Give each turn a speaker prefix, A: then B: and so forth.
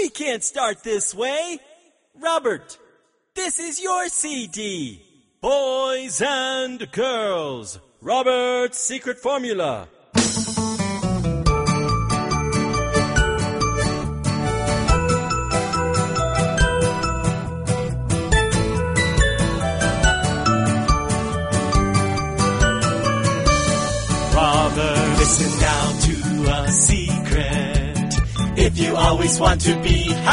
A: We can't start this way. Robert, this is your CD. Boys and girls, Robert's secret formula. Robert, listen now to a secret. If you always want to be